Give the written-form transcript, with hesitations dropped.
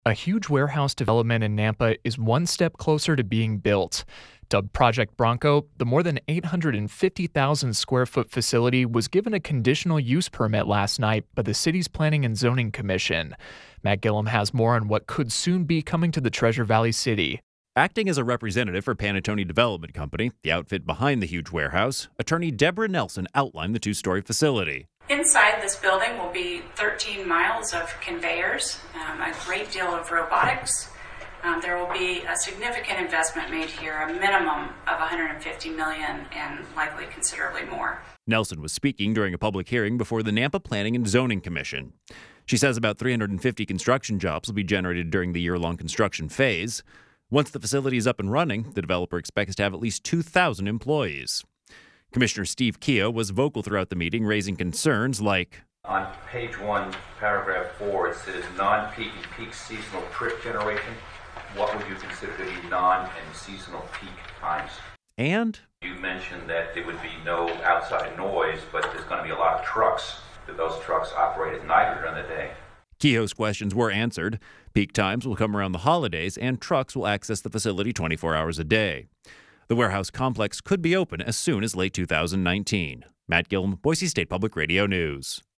A huge warehouse development in Nampa is one step closer to being built. Dubbed Project Bronco, the more than 850,000 square foot facility was given a conditional use permit last night by the city's Planning and Zoning Commission. Matt Gillum has more on what could soon be coming to the Treasure Valley city. Acting as a representative for Panattoni Development Company, the outfit behind the huge warehouse, attorney Deborah Nelson outlined the two-story facility. Inside this building will be 13 miles of conveyors, a great deal of robotics. There will be a significant investment made here, a minimum of $150 million and likely considerably more. Nelson was speaking during a public hearing before the Nampa Planning and Zoning Commission. She says about 350 construction jobs will be generated during the year-long construction phase. Once the facility is up and running, the developer expects to have at least 2,000 employees. Commissioner Steve Keogh was vocal throughout the meeting, raising concerns like, on page 1, paragraph 4, it says non-peak and peak seasonal trip generation. What would you consider to be non- and seasonal peak times? And you mentioned that there would be no outside noise, but there's going to be a lot of trucks. Do those trucks operate at night or during the day? Keogh's questions were answered. Peak times will come around the holidays, and trucks will access the facility 24 hours a day. The warehouse complex could be open as soon as late 2019. Matt Gillum, Boise State Public Radio News.